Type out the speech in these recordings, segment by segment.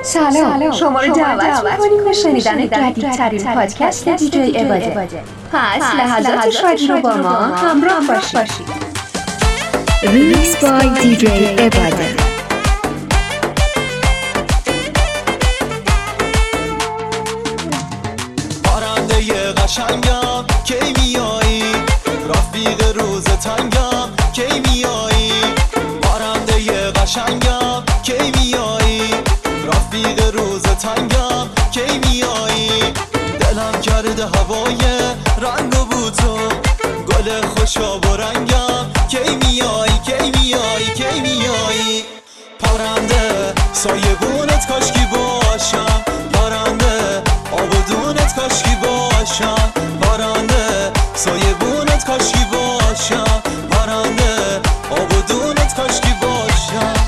سلام، شما رو دعوت می‌کنیم به شنیدن جدیدترین پادکست دیجی عباده. پس لحظات شادی رو با ما همراه باشید. ریمیکس بای دیجی عباده. پرنده قشنگم کی میایی، رفیق روز تنگم کی میایی. پرنده قشنگم کی میایی، رفیق روز تنگم کی میایی. دلم کرده هوای رنگ و بوتو، گل خوشاب و رنگم کی میایی، کی میایی، کی میایی. پرنده سایبونت کاشکی باشم، پرنده آبادونت کاشکی باشم، پرنده سایبونت کاشکی باشم، پرنده آبادونت کاشکی باشم.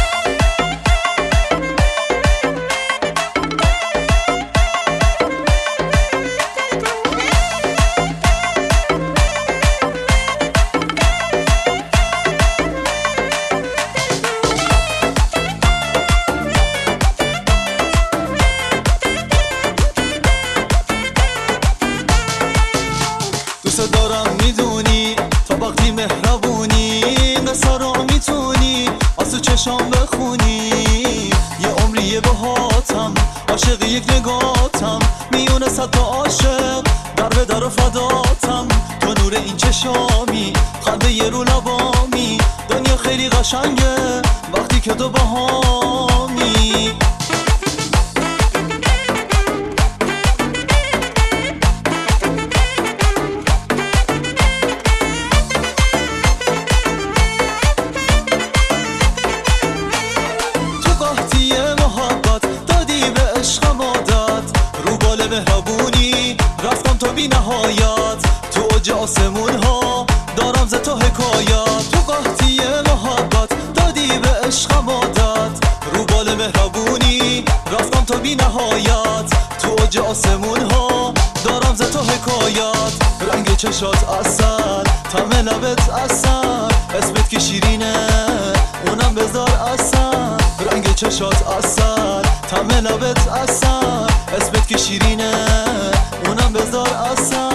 دوست دارم میدونی تا وقتی مهربونی، قصه رو میتونی آسو چشام بخونی. یه عمریه باهاتم، عاشق یک نگاتم، میونه صد تا عاشق در به در و فداتم. تو نور این چشامی، خنده یه رو لبامی، دنیا خیلی قشنگه وقتی که تو باهامی. مهربونی رفتم تا بی نهایت، تو اوج آسمون ها دارم ز تو حکایت. تو قحطی محبت دادی به عشقم عادت، رو بال مهربونی رفتم تا بی نهایت، تو اوج آسمون ها دارم ز تو حکایت. رنگ چشات عسل، طعم لبت عسل، اسمت که شیرینه اونم بذار عسل. رنگ چشات عسل، طعم لبت عسل، اسمت که شیرینه اونم بذار عسل.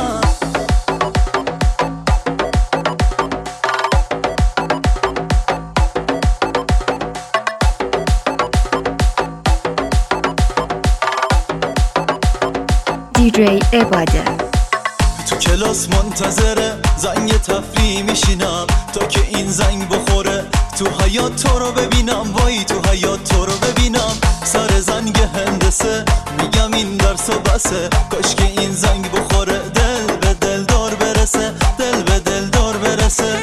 دیجی عباده. تو کلاس منتظره زنگ تفریح میشینم تا که این زنگ بخوره، تو حیات تو رو ببینم، وای تو حیات تو رو ببینم. سر زنگ هندسه میگم این درس و بسه، کاش که این زنگ بخوره دل به دل دار برسه، دل به دل دار برسه.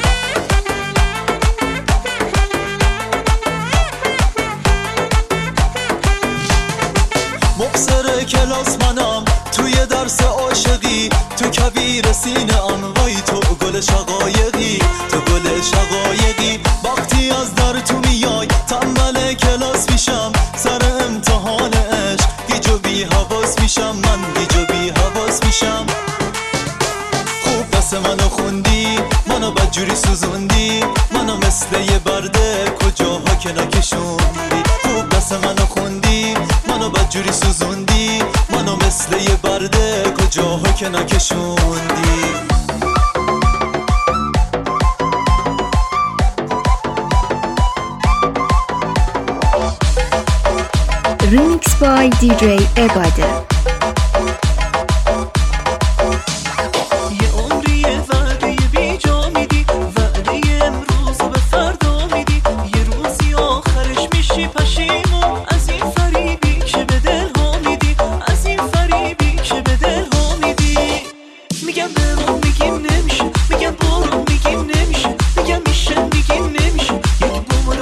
مبصر کلاس منم توی درس عاشقی، تو کویر سینه ام، وای تو گل شقایقی، تو گل شقایقی. وقتی از در تو میای تنبل کلاس میشم، سر امتحان عشق گیج و بی حواس میشم، من گیج و بی حواس میشم. خوب دست منو خوندی، منو بدجوری سوزوندی، منو مثل یه برده کجاها که نکشوندی. خوب دست منو خوندی، منو بدجوری سوزوندی، منو مثل یه برده کجاها که نکشوندی. ریمیکس بای دیجی عباده.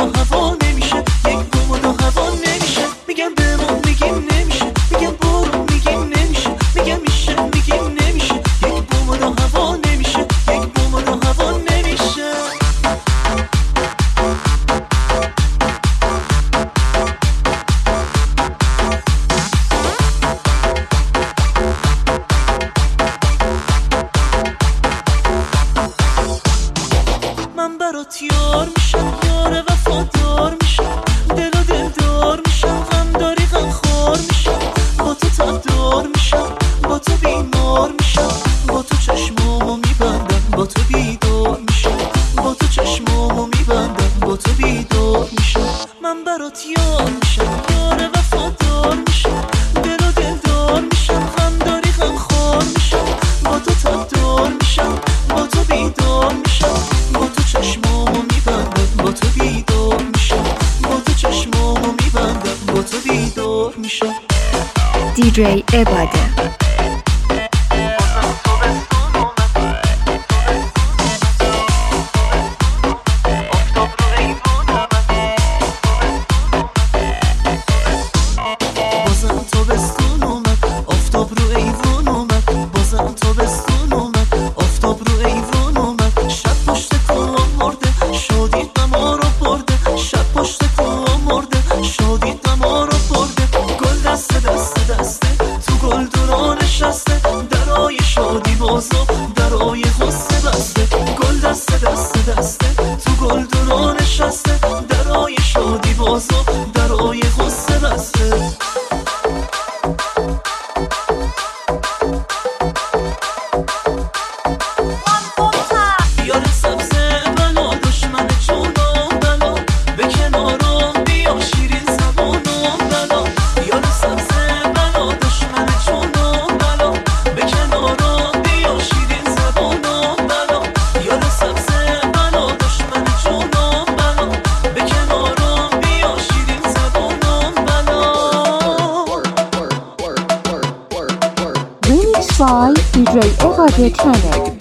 میگم بمون میگیم نمیشه، میگم برو DJ عباده. by DJ عباده channel.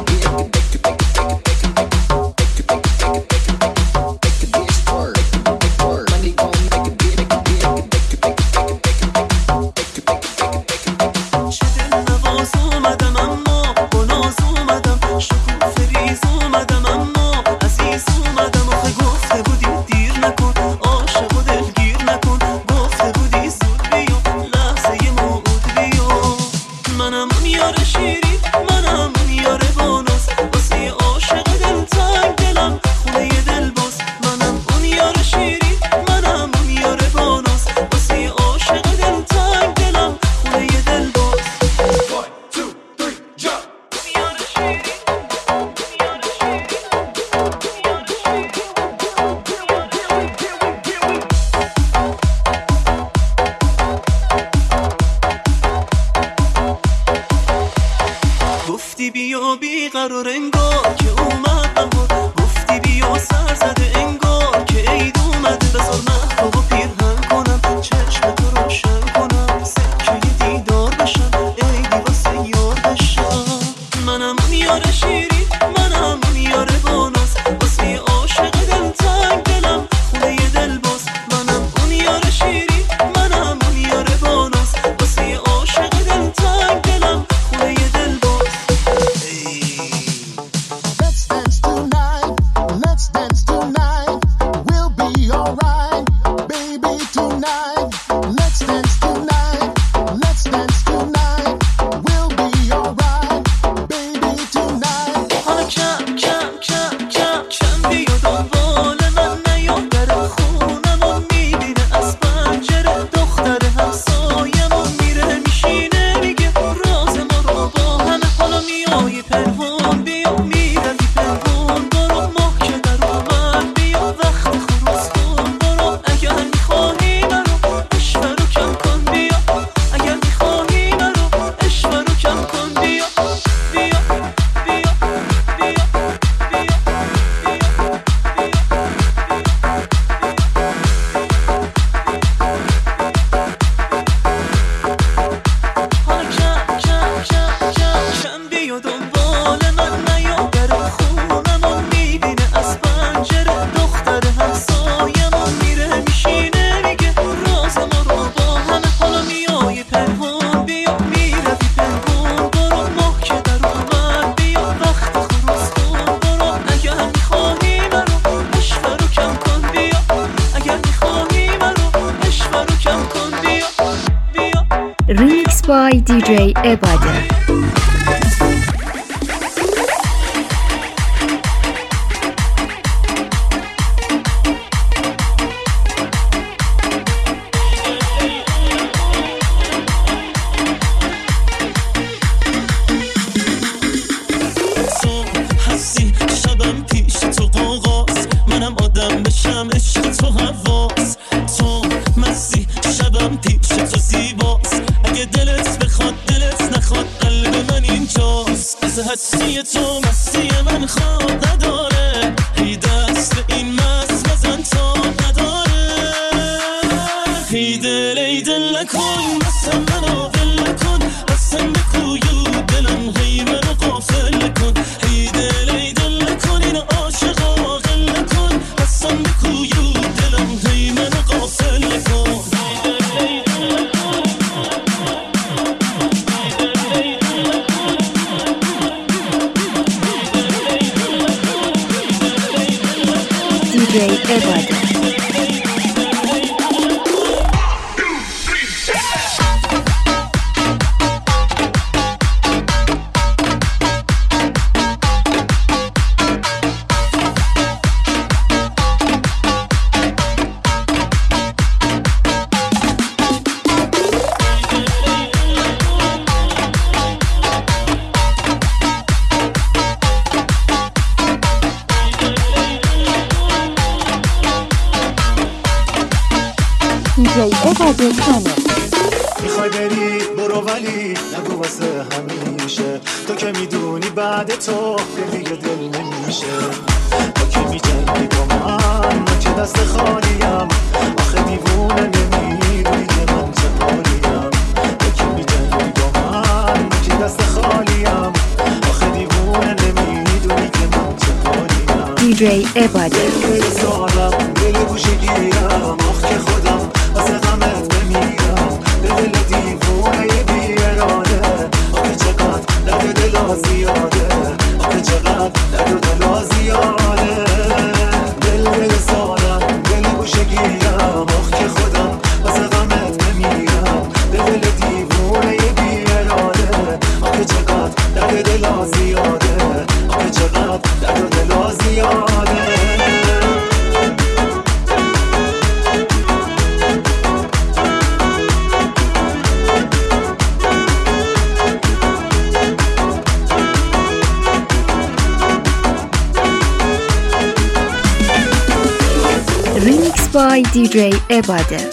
گفتی بیا بیقرار انگار که اومد بهار، گفتی بیا سر زده انگار که عید اومده. بذار محتاب و پیرهن کنم، چشم تو روشن کنم، سکه دیدار بشم، عیدی واسه یار بشم. منم اون یار شیری، منم اون یار باناس، واسه عاشق دل تنگ دلم خونه دل باز. منم اون یار شیری، منم اون یار باناس، واسه عاشق دل تنگ دلم خونه دل باز. Remix by DJ عباده. هستی تو مستی من خواب نداره، هی دست به این مست بزن تا نداره. هی دل نکن مستم منو، عباده. DJ عباده چنل. میخوای بری برو ولی نگو واسه همیشه، تو که میدونی بعد تو دیگه دل نمیشه. تو که میجنگی با من که دست خالیم، آخه دیوونه نمیدونی که من چه حالیم. تو که میجنگی با من که دست خالیم، آخه دیوونه نمیدونی که من چه حالیم. DJ عباده. دل سالم دل گوشه گیرم، آخ که خودم واسه غمت بمیرم. دل دیوونه بی اراده، آخه چقدر درد دلا زیاده، آخه چقدر درد دلا زیاده. دل سالم دل گوشه گیرم، آخ که خودم واسه غمت بمیرم. دل دیوونه بی اراده، آخه چقدر درد دلا زیاده، آخه چقدر درد دلا زیاده. Remix by DJ عباده.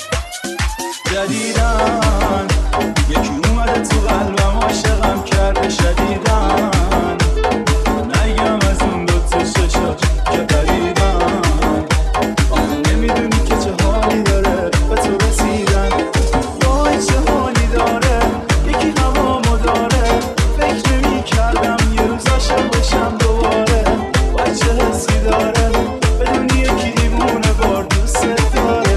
جدیدن یکی اومده تو قلبم عاشقم کرده شدیدن. نگم از اون دوتا چشات که قریبن، آخه نمیدونی که چه حالی داره به تو رسیدن. وای چه حالی داره یکی هوامو داره، فکر نمی کردم یه روز عاشق بشم دوباره. وای چه حسی داره بدونی یکی دیوونه بار دوست داره.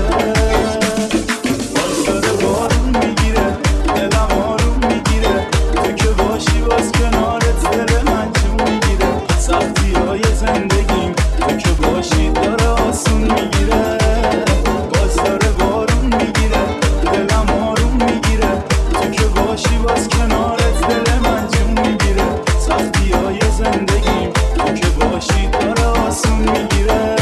باز داره بارون میگیره دلم آروم میگیره، تو که باشی باز کنارت دل من جون میگیره. سختی های زندگیم تو که باشی داره آسون میگیره. باز داره بارون میگیره دلم آروم میگیره، تو که باشی باز کنارت دل من جون میگیره. سختی های زندگیم تو که باشی داره آسون میگیره.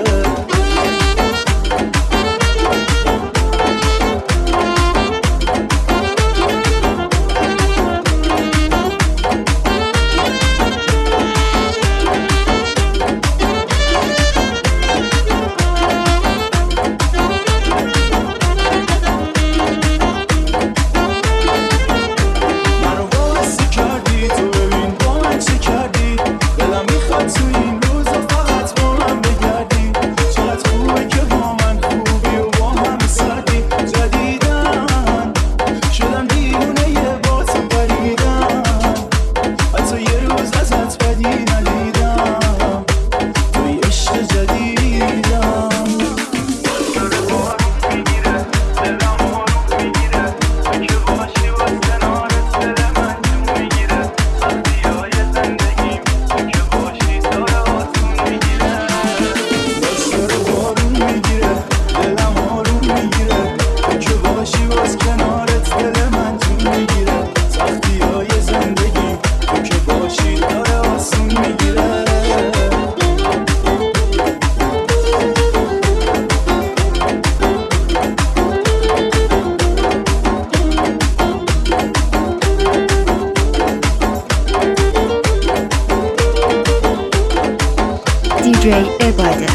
منو باعثی کردی تو ببین با من چه کردی، دلم میخواد تو این روزا فقط با من بگردی. چقدر خوبه که با من خوبی و با هم سردی. جدیدن شدم دیوونه یه با تو پریدم، حتی یه روز ازت بدی ندیدم. توی عشق جدیدم باز داره بارون میگیره دلم آروم میگیره، تو که باشی باز کنارت دل من جون میگیره. سختی های زندگیم تو که باشی داره آسون میگیره. باز داره بارون میگیره دلم آروم میگیره، تو که باشی باز کنارت دل من جون میگیره. سختی های زندگیم تو که باشی داره آسون میگیره. DJ عباده.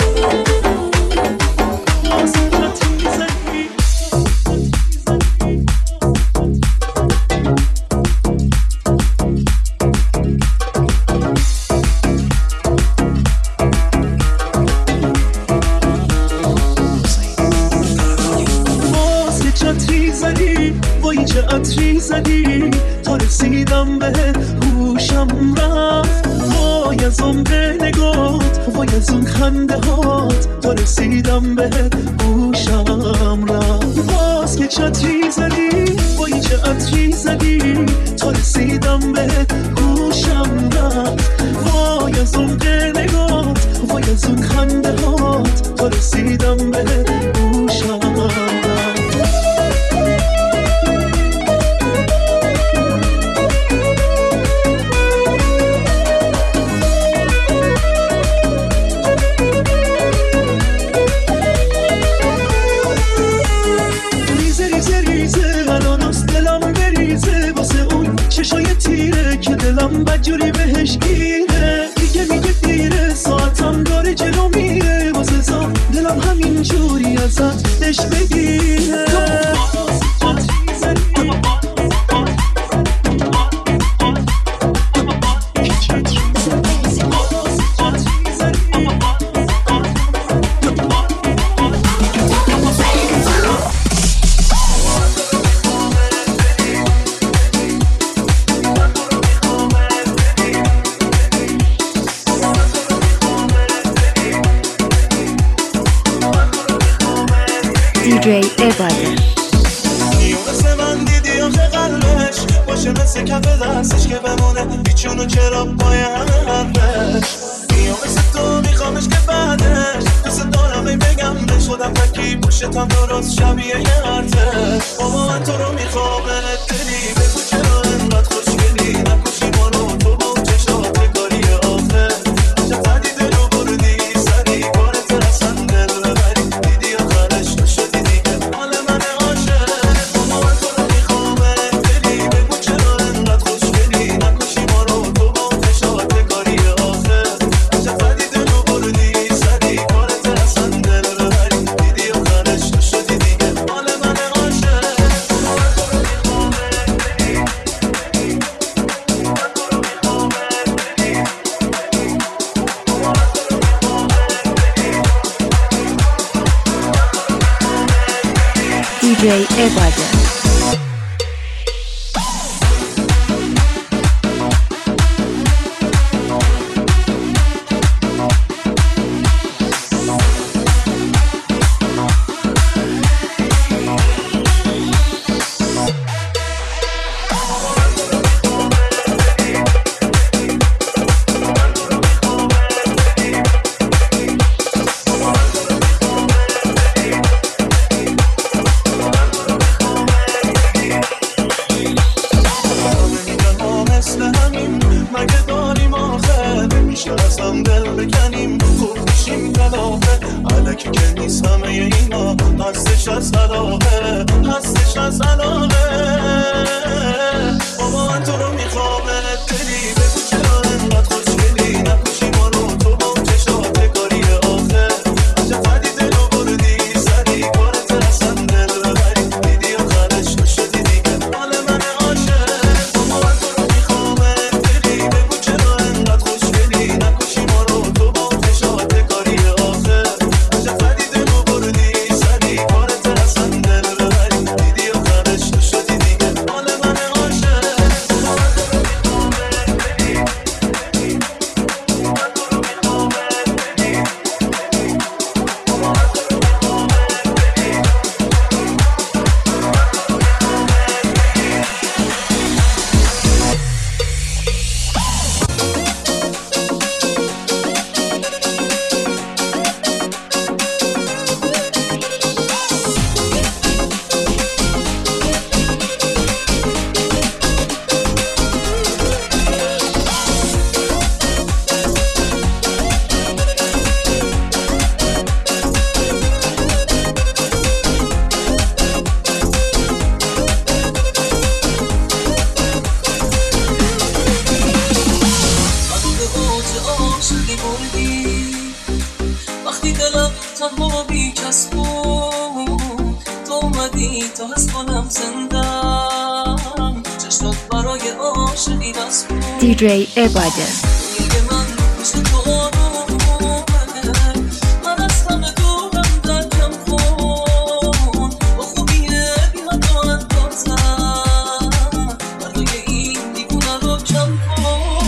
باز که چتری زدی وای چه عطری زدی، تا رسیدم به هوشم رفت. وای از عمق نگات وای از اون خنده هات، تا رسیدم به هوشم رفت. باز که چتری زدی وای چه عطری زدی، تا رسیدم به هوشم رفت. وای از عمق نگات وای از اون خنده هات، دلم بدجوری بهش گیره، میگه دیره، ساعتم داره جلو میره، واسه زم دلم همین جوری ازت دش بگیره. DJ عباده مثل من دیدی آخه قلبش باشه مثل کف دستش که بمونه بیچونو چرا پای همه حرفش. مثل تو میخوامش که بعدش دوست دارم بگم به شدم تکی پشتم درست شبیه یه هرتش. بابا من تو رو میخوام دلی بگو چرا انقدر خوشگلی نکشی ما رو تو با اون چشات کاری آخه چقدی دلو بردی سری کارت اصلا دل ببری دیدی آخرش تو شدی دیگه حال من عاشق. بابا من تو رو میخوام دلی بگو چرا انقدر خوشگلی نکشی ما رو تو با اون چشات کاری آخه چقدی دلو بردی سری کارت اصلا دل ببری دیدی آخرش تو شدی دیگه حال من عاشق. DJ عباده مگه داریم آخه نمیشه ازم دل بکنیم خوب میشیم کلافه علکی که نیست همه اینا هستش از علاقه هستش از علاقه. بابا من تو رو میخوام دلی بگو چرا انقدر خوشگلی نکشی ما رو تو با اون چشات کاری آخه چقدی دلو بردی سری کارت اصلا دل ببری دیدی آخرش تو شدی دیگه حال من عاشق. بابا من تو رو میخوام بگو چرا انقدر خوشگلی نکشی ما رو تو با اون چشات کاری آخه چقدی دلو بردی سری کارت اصلا دل ببری دیدی آخرش تو شدی دیگه حال من عاشق. وقتی دلم تنها بی کس بود تو اومدی تا حس کنم زندم چشمت برای عاشقی بس بود. DJ عباده میگه من مثل تو آرومه من از همه دورم در کم کن با خوبیه بیا تو اندازم برای این دیوونه رو کم کن.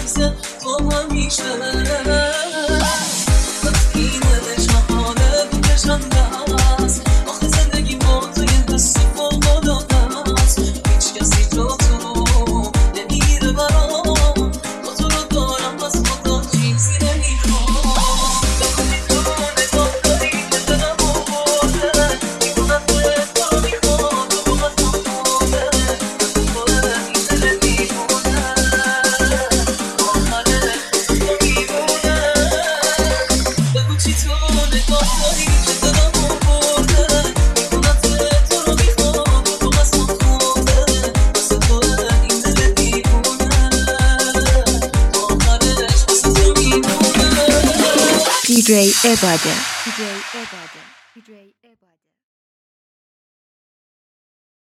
لحظه تو همیشه اینه جهانه بکشنده هست آخه زندگی با تو یه حس فوق‌العاده است هیچ کسی جا تو نمیره برام با تو رو دارم بس خدا چیزی نمیخوام بکنی تو نگاه داری که دلم آورده میکنم توی تو رو میخوام تو با من آماده توی این دل میمونه آخره تو میمونه بگو چی تو نگاه داری که دلم آورده میکنم توی تو رو میخوام تو با من آماده واسه توی این دل میمونه آخرش واسه تو میمونه DJ Ebade.